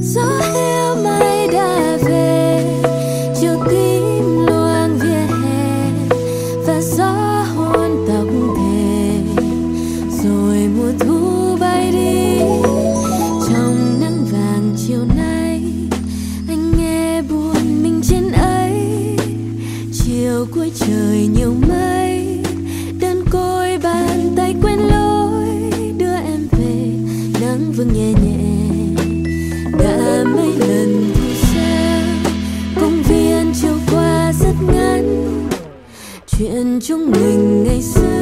Gió hiu mây đã về, chiều tím loang vỉa hè và gió hôn tóc thề, rồi mùa thu bay đi. Trong nắng vàng chiều nay anh nghe buồn mình trên ấy. Chiều cuối trời nhiều mây, đơn côi bàn tay quen lối đưa em về. Nắng vương nhẹ nhẹ đã mấy lần thu xa, công viên chiều qua rất ngắn. Chuyện chúng mình ngày xưa